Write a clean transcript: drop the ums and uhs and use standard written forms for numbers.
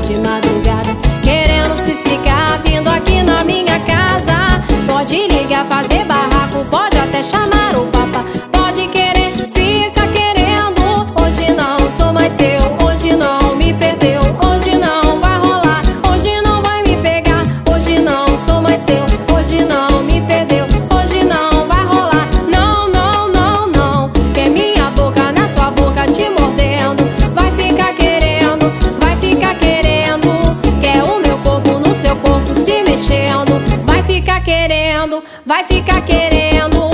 de madrugada, querendo se explicar, vindo aqui na minha casa. Pode ligar, fazer barraco, pode até chamar o papa. Pode querer, fica querendo. Hoje não sou mais seu, hoje não me perdeu. Hoje não vai rolar, hoje não vai me pegar. Hoje não sou mais seu, hoje não me perdeu. Hoje não vai rolar, não, não, não, não. Quer minha boca na sua boca te mordendo, vai ficar querendo, vai ficar querendo. Quer o meu corpo no seu corpo se mexendo, vai ficar querendo, vai ficar querendo.